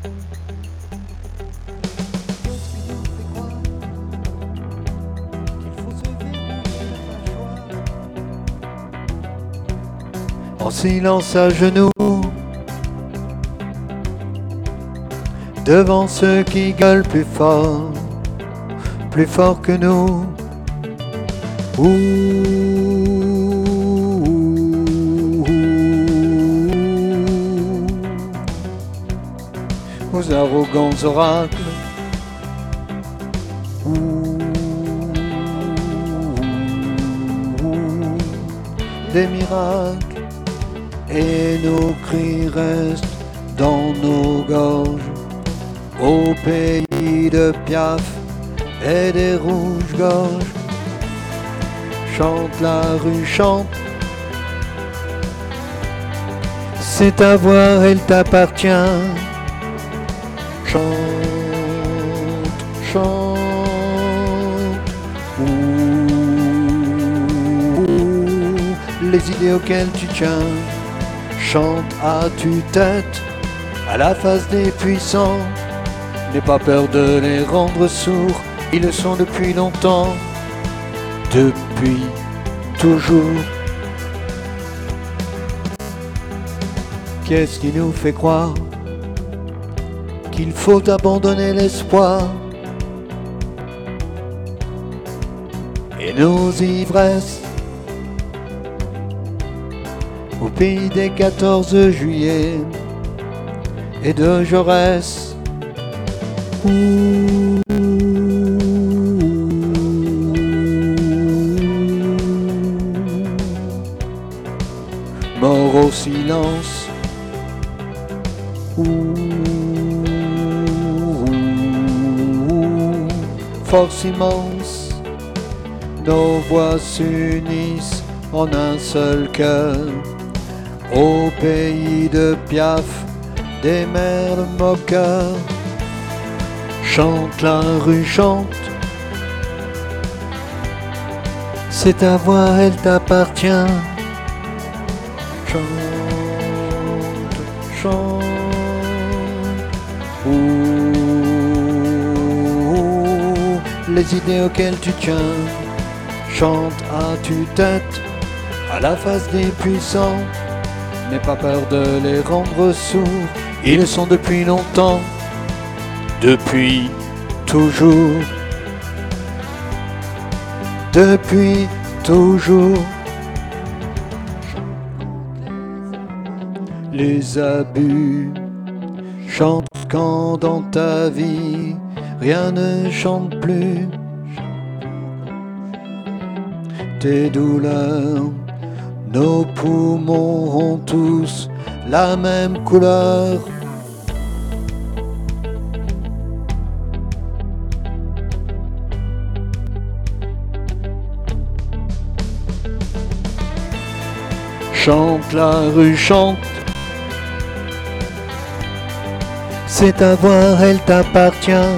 Qu'est-ce qui nous fait croire qu'il faut se verrouiller la mâchoire en silence à genoux devant ceux qui gueulent plus fort que nous. Aux arrogants oracles, des miracles, et nos cris restent dans nos gorges. Au pays de Piaf et des rouges-gorges, chante la rue, chante. C'est ta voix, elle t'appartient. Chante, chante. Les idées auxquelles tu tiens, chante à tue-tête à la face des puissants. N'aie pas peur de les rendre sourds, ils le sont depuis longtemps, depuis toujours. Qu'est-ce qui nous fait croire qu'il faut abandonner l'espoir et nos ivresses au pays des 14 juillet et de Jaurès? Mort au silence. Force immense, nos voix s'unissent en un seul cœur. Au pays de Piaf, des merles moqueurs, chante la rue, chante. C'est ta voix, elle t'appartient. Chante, chante. Les idées auxquelles tu tiens, chante à tue-tête à la face des puissants. N'aie pas peur de les rendre sourds, ils le sont depuis longtemps, depuis toujours, depuis toujours. Les abus, chante quand dans ta vie rien ne chante plus. Tes douleurs, nos poumons ont tous la même couleur. Chante la rue, chante. C'est ta voix, elle t'appartient.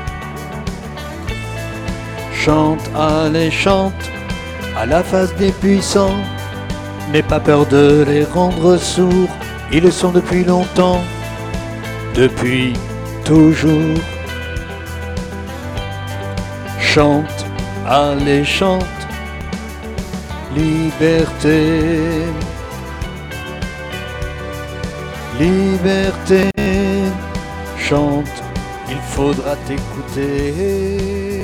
Chante, allez, chante à la face des puissants. N'aie pas peur de les rendre sourds, ils le sont depuis longtemps, depuis toujours. Chante, allez, chante. Liberté, liberté. Chante, il faudra t'écouter.